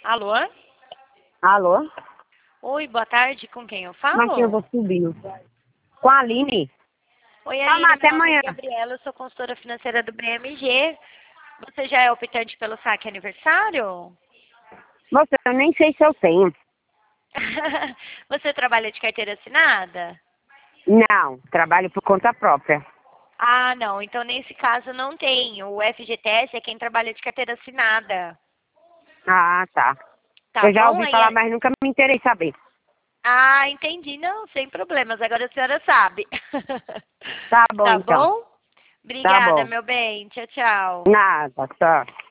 Alô? Alô? Oi, boa tarde. Com quem eu Mas que eu falo? vou subindo. Com a Aline. Oi, Calma, Aline. até Meu nome amanhã. é Gabriela. Eu sou consultora financeira do BMG. Você já é optante pelo saque aniversário? Moça, eu nem sei se eu tenho. Você trabalha de carteira assinada? Não, trabalho por conta própria. Ah, não. Então, nesse caso, não tem. O FGTS é quem trabalha de carteira assinada. Ah, tá. Tá Eu já bom? ouvi Aí falar, mas nunca me interessei saber. Ah, entendi. Não, sem problemas. Agora a senhora sabe. Tá bom, Tá então. bom? Tá Obrigada, bom. meu bem. Tchau, tchau. Nada, tá.